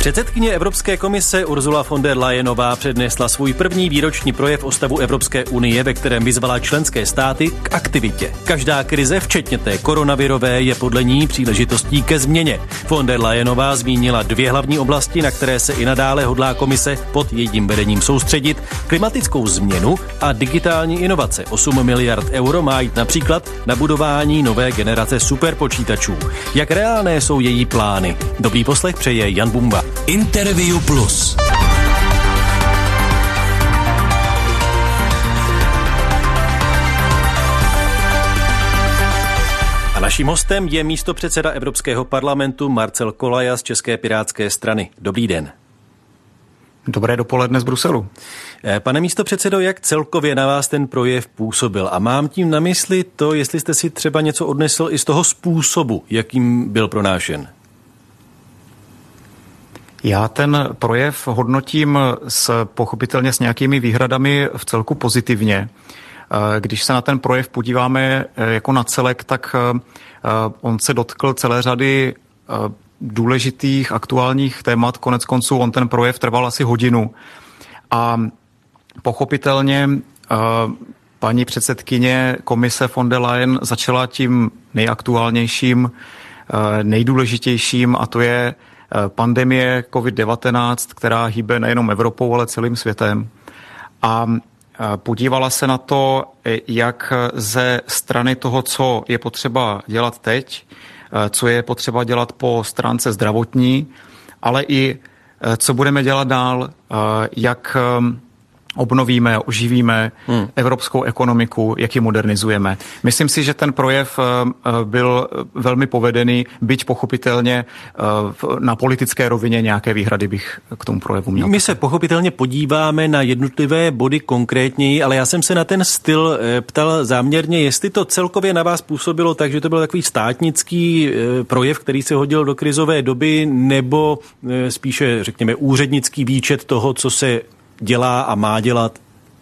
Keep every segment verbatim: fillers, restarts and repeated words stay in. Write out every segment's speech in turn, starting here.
Předsedkyně Evropské komise Ursula von der Leyenová přednesla svůj první výroční projev o stavu Evropské unie, ve kterém vyzvala členské státy k aktivitě. Každá krize, včetně té koronavirové, je podle ní příležitostí ke změně. Von der Leyenová zmínila dvě hlavní oblasti, na které se i nadále hodlá komise pod jejím vedením soustředit: klimatickou změnu a digitální inovace. osm miliard euro má jít například na budování nové generace superpočítačů. Jak reálné jsou její plány? Dobrý poslech přeje Jan Bumba. Interview Plus. A naším hostem je místopředseda Evropského parlamentu Marcel Kolaja z České pirátské strany. Dobrý den. Dobré dopoledne z Bruselu. Pane místopředsedo, jak celkově na vás ten projev působil? A mám tím na mysli to, jestli jste si třeba něco odnesl i z toho způsobu, jakým byl pronášen. Já ten projev hodnotím s, pochopitelně s nějakými výhradami v celku pozitivně. Když se na ten projev podíváme jako na celek, tak on se dotkl celé řady důležitých aktuálních témat. Konec konců on ten projev trval asi hodinu. A pochopitelně paní předsedkyně komise von der Leyen začala tím nejaktuálnějším, nejdůležitějším, a to je pandemie covid devatenáct, která hýbe nejenom Evropou, ale celým světem. A podívala se na to, jak ze strany toho, co je potřeba dělat teď, co je potřeba dělat po stránce zdravotní, ale i co budeme dělat dál, jak obnovíme, oživíme hmm. evropskou ekonomiku, jak ji modernizujeme. Myslím si, že ten projev byl velmi povedený, byť pochopitelně na politické rovině nějaké výhrady bych k tomu projevu měl. My se pochopitelně podíváme na jednotlivé body konkrétněji, ale já jsem se na ten styl ptal záměrně, jestli to celkově na vás působilo tak, že to byl takový státnický projev, který se hodil do krizové doby, nebo spíše, řekněme, úřednický výčet toho, co se dělá a má dělat?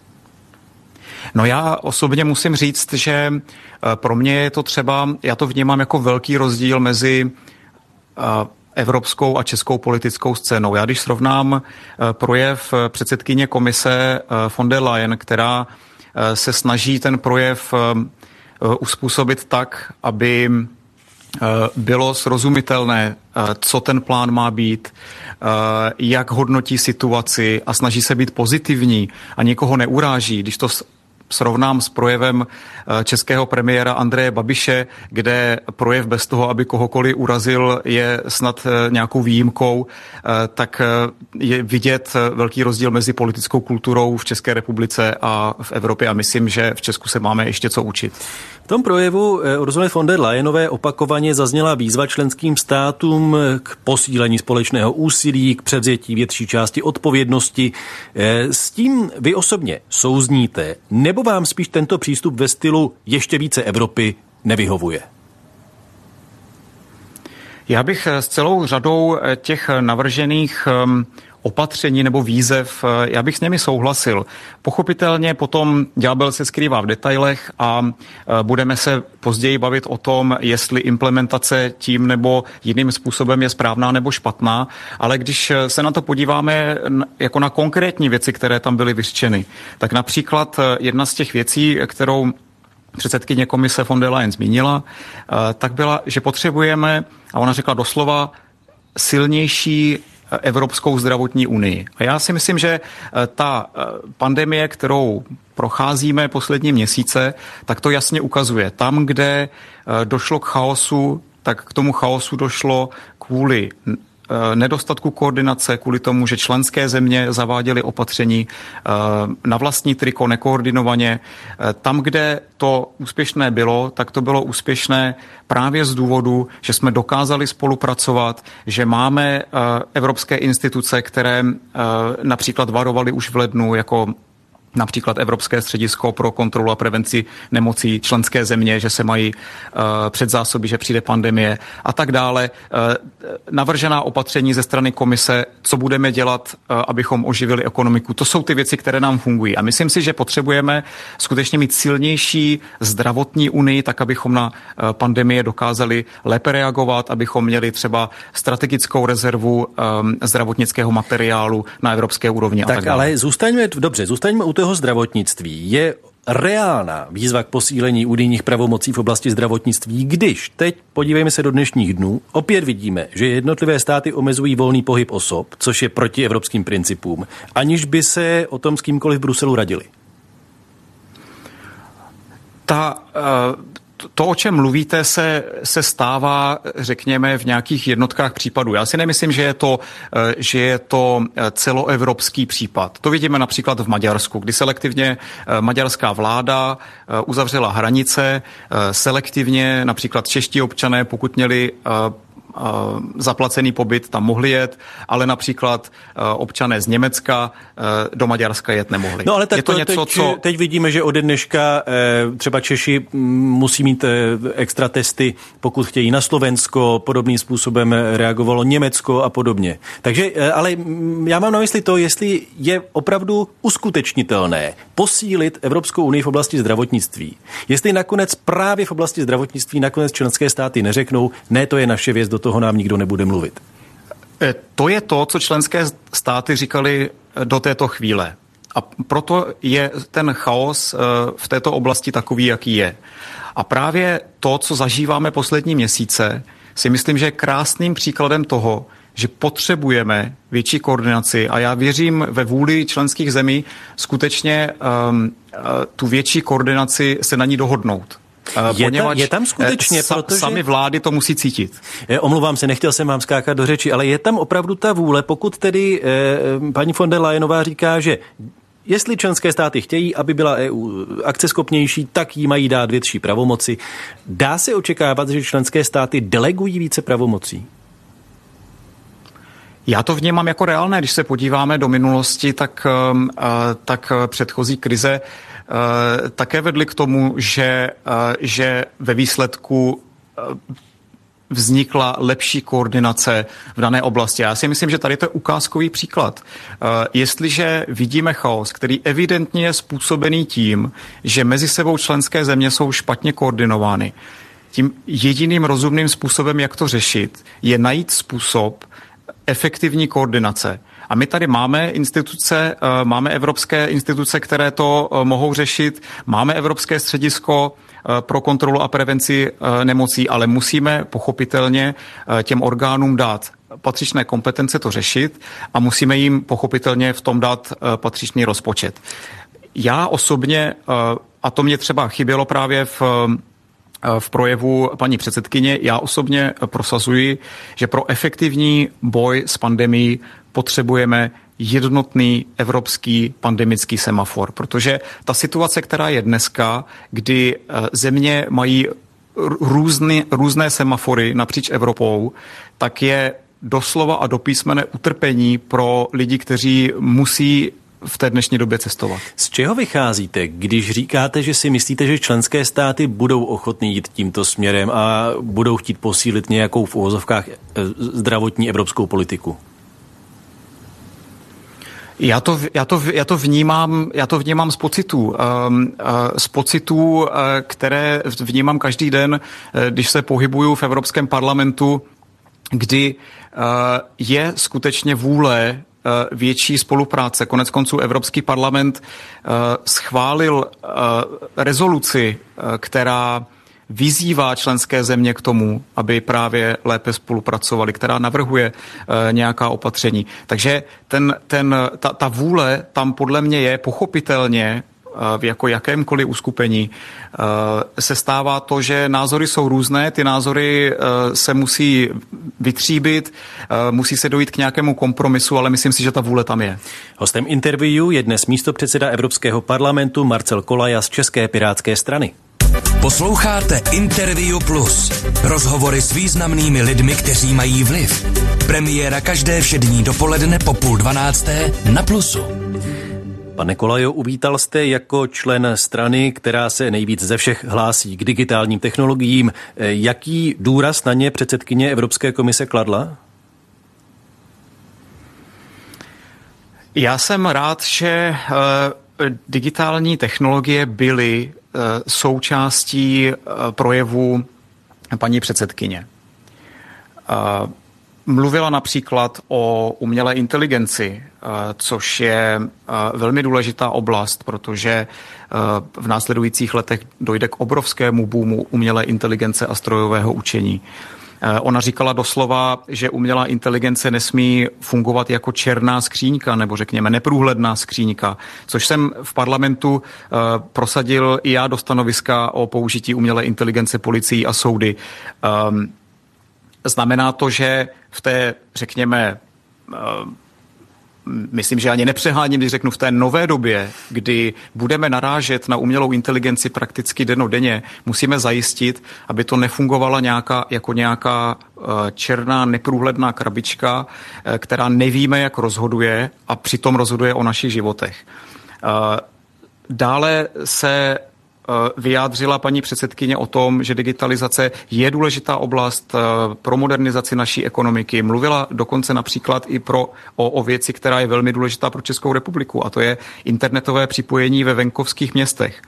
No já osobně musím říct, že pro mě je to třeba, já to vnímám jako velký rozdíl mezi evropskou a českou politickou scénou. Já když srovnám projev předsedkyně komise von der Leyen, která se snaží ten projev uspůsobit tak, aby bylo srozumitelné, co ten plán má být, jak hodnotí situaci a snaží se být pozitivní a nikoho neuráží. Když to srovnám s projevem českého premiéra Andreje Babiše, kde projev bez toho, aby kohokoliv urazil, je snad nějakou výjimkou, tak je vidět velký rozdíl mezi politickou kulturou v České republice a v Evropě a myslím, že v Česku se máme ještě co učit. V tom projevu Ursuly von der Leyenové opakovaně zazněla výzva členským státům k posílení společného úsilí, k převzetí větší části odpovědnosti. S tím vy osobně souzníte, nebo vám spíš tento přístup ve stylu ještě více Evropy nevyhovuje? Já bych s celou řadou těch navržených opatření nebo výzev, já bych s nimi souhlasil. Pochopitelně potom ďábel se skrývá v detailech a budeme se později bavit o tom, jestli implementace tím nebo jiným způsobem je správná nebo špatná, ale když se na to podíváme jako na konkrétní věci, které tam byly vyřčeny, tak například jedna z těch věcí, kterou předsedkyně komise von der Leyen zmínila, tak byla, že potřebujeme, a ona řekla doslova, silnější Evropskou zdravotní unii. A já si myslím, že ta pandemie, kterou procházíme poslední měsíce, tak to jasně ukazuje. Tam, kde došlo k chaosu, tak k tomu chaosu došlo kvůli nedostatku koordinace, kvůli tomu, že členské země zaváděly opatření na vlastní triko nekoordinovaně. Tam, kde to úspěšné bylo, tak to bylo úspěšné právě z důvodu, že jsme dokázali spolupracovat, že máme evropské instituce, které například varovaly už v lednu, jako například Evropské středisko pro kontrolu a prevenci nemocí, členské země, že se mají uh, předzásoby, že přijde pandemie a tak dále. Uh, navržená opatření ze strany komise, co budeme dělat, uh, abychom oživili ekonomiku. To jsou ty věci, které nám fungují. A myslím si, že potřebujeme skutečně mít silnější zdravotní unii, tak abychom na uh, pandemie dokázali lépe reagovat, abychom měli třeba strategickou rezervu um, zdravotnického materiálu na evropské úrovni. Tak, a tak dále. Ale zůstaňme, dobře, zůstaňme u toho zdravotnictví. Je reálná výzva k posílení unijních pravomocí v oblasti zdravotnictví, když teď, podívejme se do dnešních dnů, opět vidíme, že jednotlivé státy omezují volný pohyb osob, což je proti evropským principům, aniž by se o tom s kýmkoliv v Bruselu radili. Ta... Uh... To, o čem mluvíte, se, se stává, řekněme, v nějakých jednotkách případů. Já si nemyslím, že je to, že je to celoevropský případ. To vidíme například v Maďarsku, kdy selektivně maďarská vláda uzavřela hranice, selektivně například čeští občané, pokud měli zaplacený pobyt, tam mohli jet, ale například občané z Německa do Maďarska jet nemohli. No ale tak je to to, něco, teď, co... teď vidíme, že ode dneška třeba Češi musí mít extra testy, pokud chtějí na Slovensko, podobným způsobem reagovalo Německo a podobně. Takže, ale já mám na mysli to, jestli je opravdu uskutečnitelné posílit Evropskou unii v oblasti zdravotnictví. Jestli nakonec právě v oblasti zdravotnictví nakonec členské státy neřeknou, ne, to je naše věc, do toho nám nikdo nebude mluvit. To je to, co členské státy říkali do této chvíle. A proto je ten chaos v této oblasti takový, jaký je. A právě to, co zažíváme poslední měsíce, si myslím, že je krásným příkladem toho, že potřebujeme větší koordinaci a já věřím ve vůli členských zemí skutečně um, tu větší koordinaci se na ní dohodnout. Je tam, je tam skutečně, sa, protože... Sami vlády to musí cítit. Omlouvám se, nechtěl jsem vám skákat do řeči, ale je tam opravdu ta vůle, pokud tedy eh, paní von der Leyenová říká, že jestli členské státy chtějí, aby byla E U akceschopnější, tak jí mají dát větší pravomoci. Dá se očekávat, že členské státy delegují více pravomocí? Já to vnímám jako reálné, když se podíváme do minulosti, tak, tak předchozí krize také vedly k tomu, že, že ve výsledku vznikla lepší koordinace v dané oblasti. Já si myslím, že tady to je ukázkový příklad. Jestliže vidíme chaos, který evidentně je způsobený tím, že mezi sebou členské země jsou špatně koordinovány, tím jediným rozumným způsobem, jak to řešit, je najít způsob efektivní koordinace. A my tady máme instituce, máme evropské instituce, které to mohou řešit, máme Evropské středisko pro kontrolu a prevenci nemocí, ale musíme pochopitelně těm orgánům dát patřičné kompetence to řešit a musíme jim pochopitelně v tom dát patřičný rozpočet. Já osobně, a to mě třeba chybělo právě v v projevu paní předsedkyně, já osobně prosazuji, že pro efektivní boj s pandemií potřebujeme jednotný evropský pandemický semafor, protože ta situace, která je dneska, kdy země mají různý, různé semafory napříč Evropou, tak je doslova a do písmene utrpení pro lidi, kteří musí v té dnešní době cestovat. Z čeho vycházíte, když říkáte, že si myslíte, že členské státy budou ochotní jít tímto směrem a budou chtít posílit nějakou v uvozovkách zdravotní evropskou politiku? Já to, já to, já to vnímám, já to vnímám z pocitů, z pocitů, které vnímám každý den, když se pohybuju v Evropském parlamentu, kdy je skutečně vůle větší spolupráce. Konec konců Evropský parlament schválil rezoluci, která vyzývá členské země k tomu, aby právě lépe spolupracovali, která navrhuje nějaká opatření. Takže ten, ten, ta, ta vůle tam podle mě je pochopitelně v jako jakémkoliv uskupení se stává to, že názory jsou různé, ty názory se musí vytříbit, musí se dojít k nějakému kompromisu, ale myslím si, že ta vůle tam je. Hostem interview je dnes místopředseda Evropského parlamentu Marcel Kolaja z České pirátské strany. Posloucháte Interview Plus. Rozhovory s významnými lidmi, kteří mají vliv. Premiéra každé všední dopoledne po půl dvanácté na Plusu. Pane Kolajo, uvítal jste jako člen strany, která se nejvíc ze všech hlásí k digitálním technologiím. Jaký důraz na ně předsedkyně Evropské komise kladla? Já jsem rád, že digitální technologie byly součástí projevu paní předsedkyně. Mluvila například o umělé inteligenci, což je velmi důležitá oblast, protože v následujících letech dojde k obrovskému boomu umělé inteligence a strojového učení. Ona říkala doslova, že umělá inteligence nesmí fungovat jako černá skříňka nebo řekněme neprůhledná skříňka, což jsem v parlamentu prosadil i já do stanoviska o použití umělé inteligence policií a soudy. Znamená to, že v té, řekněme, myslím, že ani nepřeháním, když řeknu v té nové době, kdy budeme narážet na umělou inteligenci prakticky dennodenně, musíme zajistit, aby to nefungovala nějaká, jako nějaká černá neprůhledná krabička, která nevíme, jak rozhoduje a přitom rozhoduje o našich životech. Dále se vyjádřila paní předsedkyně o tom, že digitalizace je důležitá oblast pro modernizaci naší ekonomiky. Mluvila dokonce například i pro, o, o věci, která je velmi důležitá pro Českou republiku, a to je internetové připojení ve venkovských městech.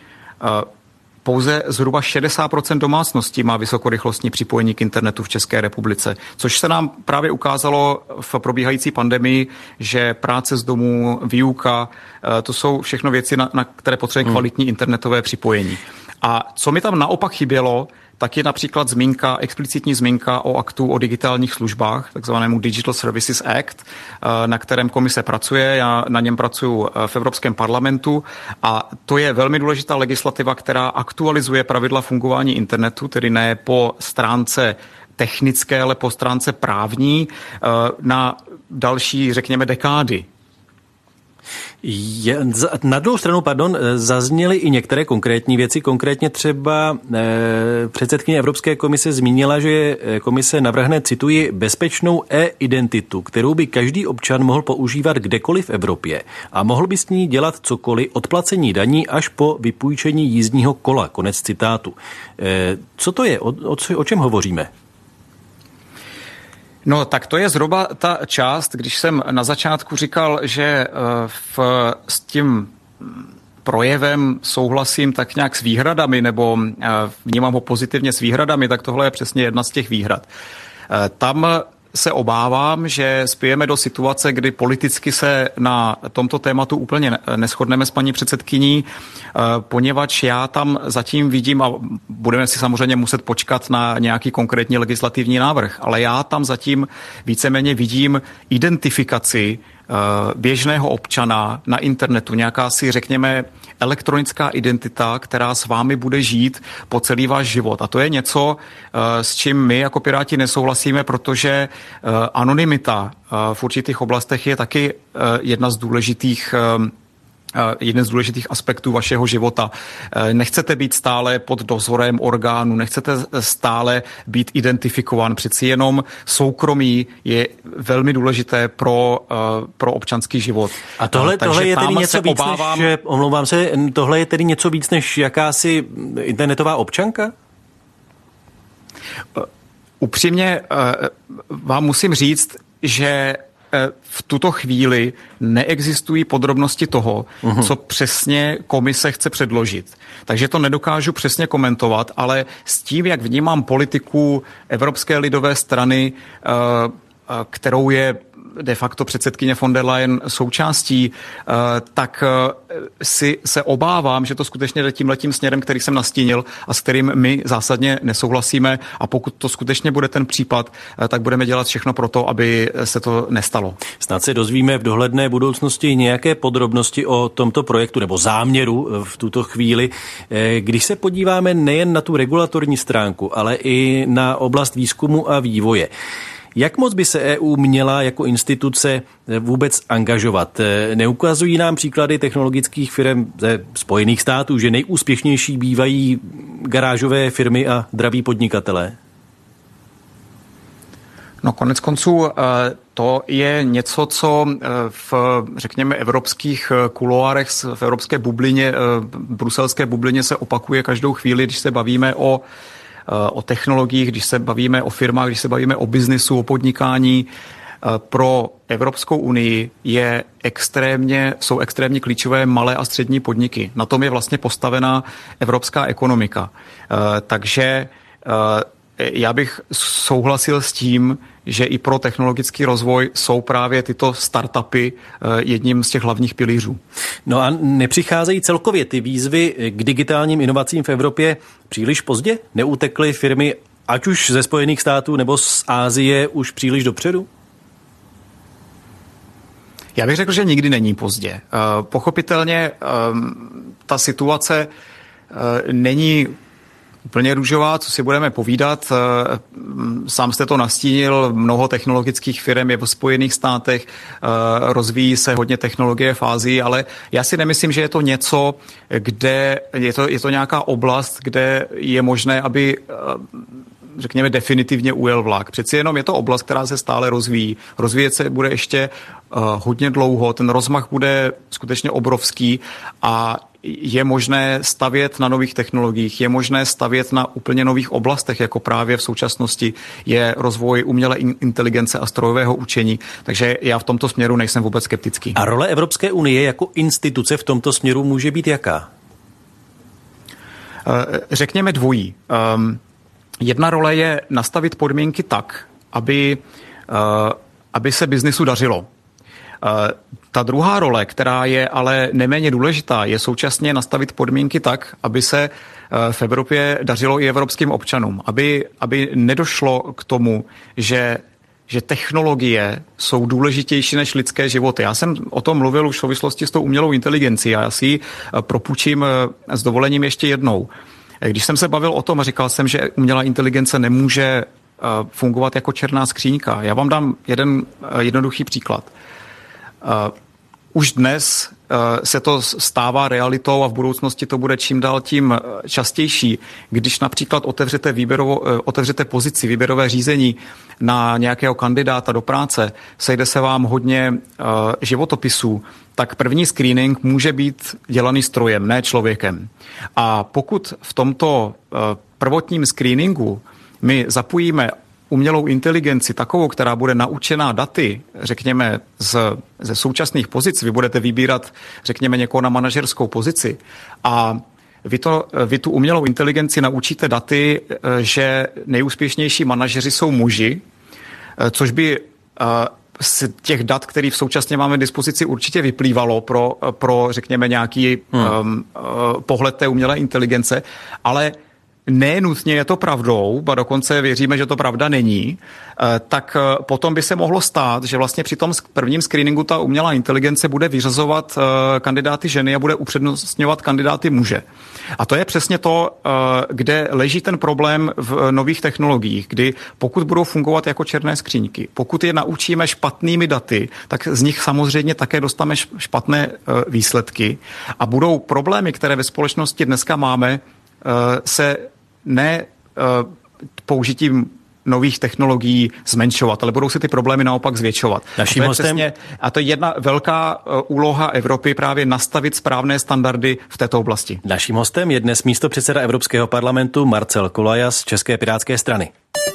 Pouze zhruba šedesát procent domácností má vysokorychlostní připojení k internetu v České republice, což se nám právě ukázalo v probíhající pandemii, že práce z domů, výuka, to jsou všechno věci, na, na které potřebuje kvalitní internetové připojení. A co mi tam naopak chybělo, tak je například zmínka, explicitní zmínka o aktu o digitálních službách, takzvanému Digital Services Act, na kterém komise pracuje. Já na něm pracuji v Evropském parlamentu a to je velmi důležitá legislativa, která aktualizuje pravidla fungování internetu, tedy ne po stránce technické, ale po stránce právní na další, řekněme, dekády. Je, na druhou stranu, pardon, zazněly i některé konkrétní věci. Konkrétně třeba eh, předsedkyně Evropské komise zmínila, že komise navrhne, cituji, bezpečnou e-identitu, kterou by každý občan mohl používat kdekoliv v Evropě a mohl by s ní dělat cokoliv od placení daní až po vypůjčení jízdního kola. Konec citátu. Eh, co to je? O, o, o čem hovoříme? No, tak to je zhruba ta část, když jsem na začátku říkal, že v, s tím projevem souhlasím tak nějak s výhradami, nebo vnímám ho pozitivně s výhradami, tak tohle je přesně jedna z těch výhrad. Tam se obávám, že spějeme do situace, kdy politicky se na tomto tématu úplně neshodneme s paní předsedkyní, poněvadž já tam zatím vidím, a budeme si samozřejmě muset počkat na nějaký konkrétní legislativní návrh, ale já tam zatím víceméně vidím identifikaci běžného občana na internetu, nějaká si, řekněme, elektronická identita, která s vámi bude žít po celý váš život. A to je něco, s čím my jako Piráti nesouhlasíme, protože anonymita v určitých oblastech je taky jedna z důležitých jeden z důležitých aspektů vašeho života. Nechcete být stále pod dozorem orgánu, nechcete stále být identifikován. Přeci jenom soukromí je velmi důležité pro, pro občanský život. A tohle, tohle je tedy něco víc obávám... než, omlouvám se, tohle je tedy něco víc než jakási internetová občanka? Upřímně vám musím říct, že v tuto chvíli neexistují podrobnosti toho, uhum. co přesně komise chce předložit. Takže to nedokážu přesně komentovat, ale s tím, jak vnímám politiku Evropské lidové strany, kterou je de facto předsedkyně von der Leyen součástí, tak si se obávám, že to skutečně jde tímhletím směrem, který jsem nastínil a s kterým my zásadně nesouhlasíme, a pokud to skutečně bude ten případ, tak budeme dělat všechno pro to, aby se to nestalo. Snad se dozvíme v dohledné budoucnosti nějaké podrobnosti o tomto projektu nebo záměru v tuto chvíli. Když se podíváme nejen na tu regulatorní stránku, ale i na oblast výzkumu a vývoje, jak moc by se E U měla jako instituce vůbec angažovat? Neukazují nám příklady technologických firm ze Spojených států, že nejúspěšnější bývají garážové firmy a draví podnikatelé? No konec konců To je něco, co v, řekněme, evropských kuloárech, v evropské bublině, bruselské bublině se opakuje každou chvíli, když se bavíme o, o technologiích, když se bavíme o firmách, když se bavíme o biznisu, o podnikání. Pro Evropskou unii je extrémně, jsou extrémně klíčové malé a střední podniky. Na tom je vlastně postavená evropská ekonomika. Takže já bych souhlasil s tím, že i pro technologický rozvoj jsou právě tyto startupy jedním z těch hlavních pilířů. No a nepřicházejí celkově ty výzvy k digitálním inovacím v Evropě příliš pozdě? Neutekly firmy ať už ze Spojených států nebo z Asie už příliš dopředu? Já bych řekl, že nikdy není pozdě. Pochopitelně ta situace není úplně růžová, co si budeme povídat. Sám jste to nastínil, mnoho technologických firm je v Spojených státech, rozvíjí se hodně technologie v Asii, ale já si nemyslím, že je to něco, kde je to, je to nějaká oblast, kde je možné, aby řekněme definitivně ujel vlak. Přeci jenom je to oblast, která se stále rozvíjí. Rozvíjet se bude ještě uh, hodně dlouho, ten rozmach bude skutečně obrovský a je možné stavět na nových technologiích, je možné stavět na úplně nových oblastech, jako právě v současnosti je rozvoj umělé inteligence a strojového učení. Takže já v tomto směru nejsem vůbec skeptický. A role Evropské unie jako instituce v tomto směru může být jaká? Uh, řekněme dvojí. Um, Jedna role je nastavit podmínky tak, aby, uh, aby se biznisu dařilo. Uh, ta druhá role, která je ale neméně důležitá, je současně nastavit podmínky tak, aby se uh, v Evropě dařilo i evropským občanům. Aby, aby nedošlo k tomu, že že technologie jsou důležitější než lidské životy. Já jsem o tom mluvil už v souvislosti s tou umělou inteligencí a já si ji propůjčím s dovolením ještě jednou. Když jsem se bavil o tom a říkal jsem, že umělá inteligence nemůže fungovat jako černá skříňka. Já vám dám jeden jednoduchý příklad. Už dnes se to stává realitou a v budoucnosti to bude čím dál tím častější. Když například otevřete, výběrovo, otevřete pozici, výběrové řízení na nějakého kandidáta do práce, sejde se vám hodně životopisů, tak první screening může být dělaný strojem, ne člověkem. A pokud v tomto prvotním screeningu my zapojíme umělou inteligenci, takovou, která bude naučená daty, řekněme, z, ze současných pozic, vy budete vybírat, řekněme, někoho na manažerskou pozici a vy, to, vy tu umělou inteligenci naučíte daty, že nejúspěšnější manažeři jsou muži, což by z těch dat, které v současně máme k dispozici, určitě vyplývalo pro, pro řekněme, nějaký hmm. um, uh, pohled té umělé inteligence, ale nenutně je to pravdou, ba dokonce věříme, že to pravda není, tak potom by se mohlo stát, že vlastně při tom prvním screeningu ta umělá inteligence bude vyřazovat kandidáty ženy a bude upřednostňovat kandidáty muže. A to je přesně to, kde leží ten problém v nových technologiích, kdy pokud budou fungovat jako černé skříňky, pokud je naučíme špatnými daty, tak z nich samozřejmě také dostaneme špatné výsledky a budou problémy, které ve společnosti dneska máme, se ne použitím nových technologií zmenšovat, ale budou se ty problémy naopak zvětšovat. Naším a, to hostem... přesně, a to je jedna velká úloha Evropy právě nastavit správné standardy v této oblasti. Naším hostem je dnes místopředseda Evropského parlamentu Marcel Kolaja z České pirátské strany.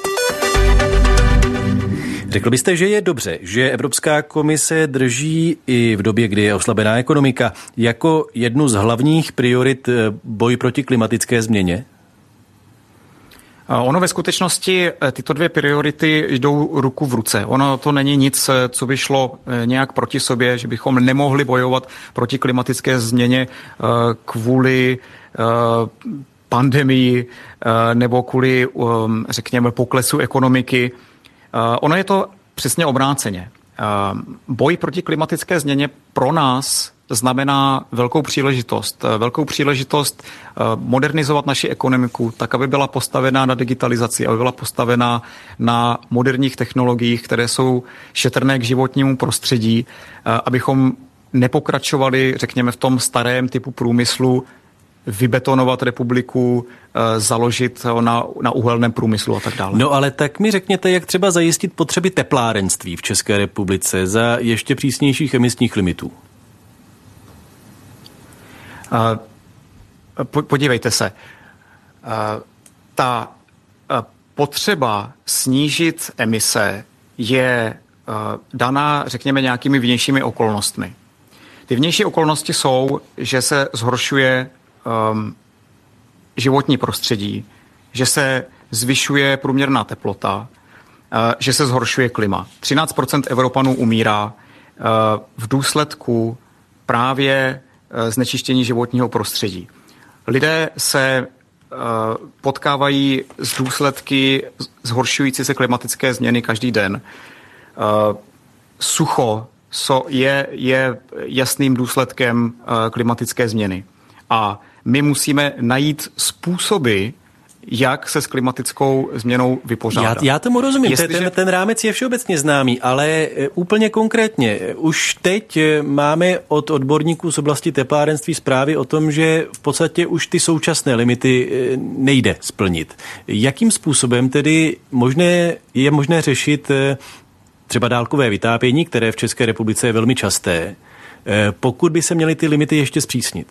Řekl byste, že je dobře, že Evropská komise drží i v době, kdy je oslabená ekonomika, jako jednu z hlavních priorit boj proti klimatické změně? Ono ve skutečnosti tyto dvě priority jdou ruku v ruce. Ono to není nic, co by šlo nějak proti sobě, že bychom nemohli bojovat proti klimatické změně kvůli pandemii nebo kvůli, řekněme, poklesu ekonomiky. Ono je to přesně obráceně. Boj proti klimatické změně pro nás znamená velkou příležitost. Velkou příležitost modernizovat naši ekonomiku tak, aby byla postavená na digitalizaci, aby byla postavená na moderních technologiích, které jsou šetrné k životnímu prostředí, abychom nepokračovali, řekněme, v tom starém typu průmyslu, vybetonovat republiku, založit na, na uhelném průmyslu a tak dále. No ale tak mi řekněte, jak třeba zajistit potřeby teplárenství v České republice za ještě přísnějších emisních limitů? Podívejte se, ta potřeba snížit emise je daná, řekněme, nějakými vnějšími okolnostmi. Ty vnější okolnosti jsou, že se zhoršuje um, životní prostředí, že se zvyšuje průměrná teplota, uh, že se zhoršuje klima. třináct procent Evropanů umírá uh, v důsledku právě uh, znečištění životního prostředí. Lidé se uh, potkávají s důsledky zhoršující se klimatické změny každý den. Uh, sucho so je, je jasným důsledkem uh, klimatické změny. A my musíme najít způsoby, jak se s klimatickou změnou vypořádat. Já, já tomu rozumím, Jestliže... ten, ten rámec je všeobecně známý, ale úplně konkrétně, už teď máme od odborníků z oblasti teplárenství zprávy o tom, že v podstatě už ty současné limity nejde splnit. Jakým způsobem tedy možné, je možné řešit třeba dálkové vytápění, které v České republice je velmi časté, pokud by se měly ty limity ještě zpřísnit?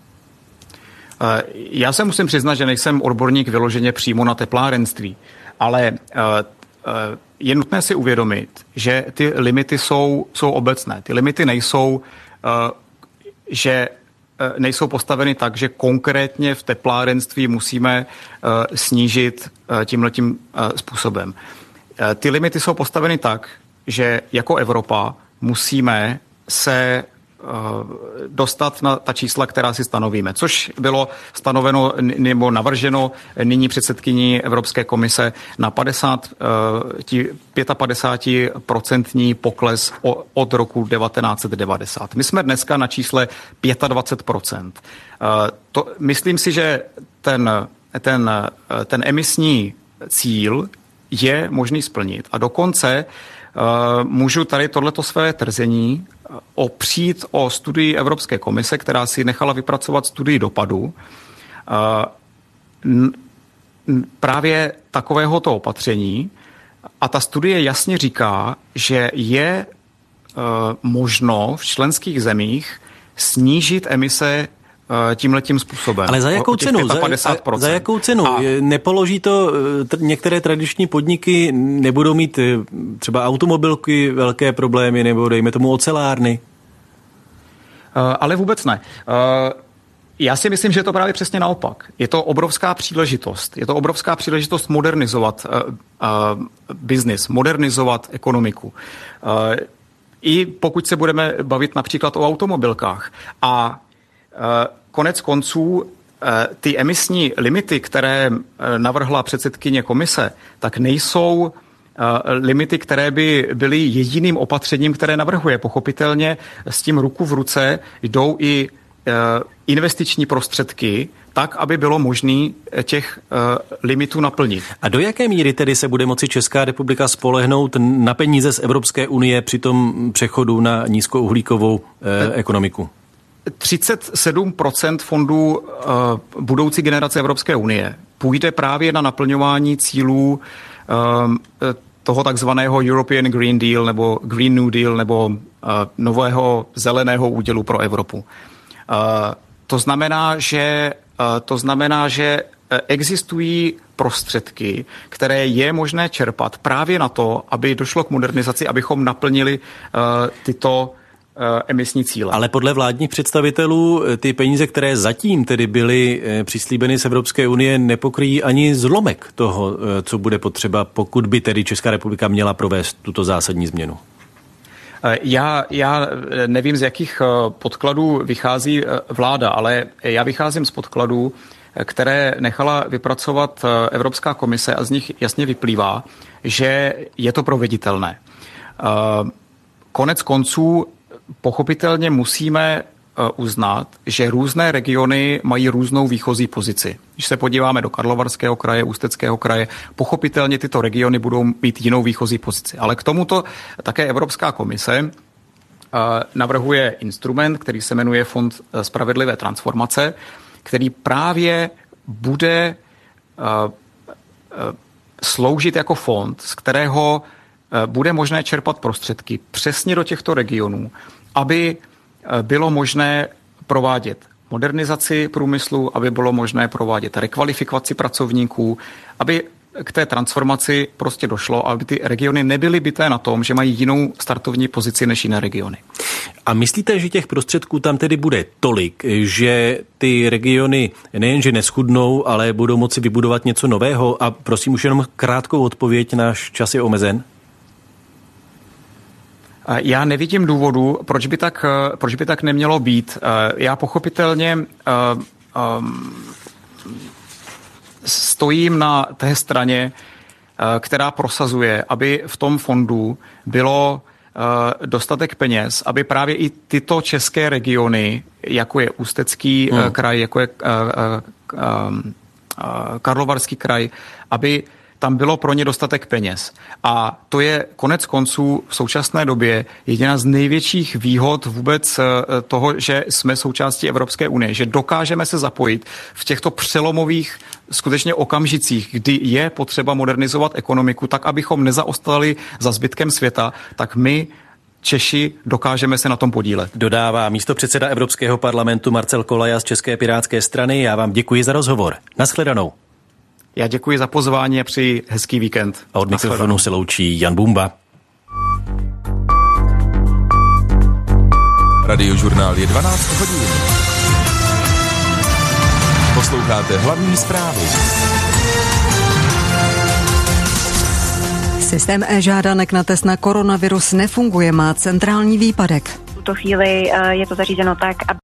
Já se musím přiznat, že nejsem odborník vyloženě přímo na teplárenství, ale je nutné si uvědomit, že ty limity jsou, jsou obecné. Ty limity nejsou, že nejsou postaveny tak, že konkrétně v teplárenství musíme snížit tímhletím způsobem. Ty limity jsou postaveny tak, že jako Evropa musíme se dostat na ta čísla, která si stanovíme, což bylo stanoveno nebo navrženo nyní předsedkyní Evropské komise na padesát pět procent pokles od roku devatenáct set devadesát. My jsme dneska na čísle dvacet pět procent. To, myslím si, že ten, ten, ten emisní cíl je možný splnit a dokonce uh, můžu tady tohleto své tvrzení opřít o studii Evropské komise, která si nechala vypracovat studii dopadu uh, n, n, právě takovéhoto opatření a ta studie jasně říká, že je uh, možno v členských zemích snížit emise tímhletím způsobem. Ale za jakou cenu? Za, za jakou cenu? A... Nepoloží to t- některé tradiční podniky, nebudou mít třeba automobilky velké problémy, nebo dejme tomu ocelárny? Uh, ale vůbec ne. Uh, já si myslím, že je to právě přesně naopak. Je to obrovská příležitost. Je to obrovská příležitost modernizovat uh, uh, biznis, modernizovat ekonomiku. Uh, I pokud se budeme bavit například o automobilkách. A konec konců ty emisní limity, které navrhla předsedkyně komise, tak nejsou limity, které by byly jediným opatřením, které navrhuje. Pochopitelně s tím ruku v ruce jdou i investiční prostředky, tak, aby bylo možné těch limitů naplnit. A do jaké míry tedy se bude moci Česká republika spolehnout na peníze z Evropské unie při tom přechodu na nízkouhlíkovou ekonomiku? třicet sedm procent fondů uh, budoucí generace Evropské unie půjde právě na naplňování cílů uh, toho takzvaného European Green Deal nebo Green New Deal nebo uh, nového zeleného údělu pro Evropu. Uh, to znamená, že, uh, to znamená, že existují prostředky, které je možné čerpat právě na to, aby došlo k modernizaci, abychom naplnili uh, tyto emisní cíle. Ale podle vládních představitelů ty peníze, které zatím tedy byly přislíbeny z Evropské unie, nepokryjí ani zlomek toho, co bude potřeba, pokud by tedy Česká republika měla provést tuto zásadní změnu. Já, já nevím, z jakých podkladů vychází vláda, ale já vycházím z podkladů, které nechala vypracovat Evropská komise a z nich jasně vyplývá, že je to proveditelné. Konec konců pochopitelně musíme uznat, že různé regiony mají různou výchozí pozici. Když se podíváme do Karlovarského kraje, Ústeckého kraje, pochopitelně tyto regiony budou mít jinou výchozí pozici. Ale k tomuto také Evropská komise navrhuje instrument, který se jmenuje Fond spravedlivé transformace, který právě bude uh, uh, sloužit jako fond, z kterého uh, bude možné čerpat prostředky přesně do těchto regionů, aby uh, bylo možné provádět modernizaci průmyslu, aby bylo možné provádět rekvalifikaci pracovníků, aby k té transformaci prostě došlo, aby ty regiony nebyly bité na tom, že mají jinou startovní pozici než jiné regiony. A myslíte, že těch prostředků tam tedy bude tolik, že ty regiony nejenže neschudnou, ale budou moci vybudovat něco nového? A prosím už jenom krátkou odpověď, náš čas je omezen. Já nevidím důvodu, proč by tak, proč by tak nemělo být. Já pochopitelně stojím na té straně, která prosazuje, aby v tom fondu bylo dostatek peněz, aby právě i tyto české regiony, jako je Ústecký hmm. kraj, jako je Karlovarský kraj, aby tam bylo pro ně dostatek peněz. A to je konec konců v současné době jedna z největších výhod vůbec toho, že jsme součástí Evropské unie, že dokážeme se zapojit v těchto přelomových skutečně okamžicích, kdy je potřeba modernizovat ekonomiku tak, abychom nezaostali za zbytkem světa, tak my Češi dokážeme se na tom podílet. Dodává místopředseda Evropského parlamentu Marcel Kolaja z České pirátské strany. Já vám děkuji za rozhovor. Naschledanou. Já děkuji za pozvání a přeji hezký víkend. A od mikrofonu se loučí Jan Bumba. Radiožurnál je dvanáct hodin. Posloucháte hlavní zprávy. Systém e-žádanek na test na koronavirus nefunguje, má centrální výpadek. V tuto chvíli je to zařízeno tak, aby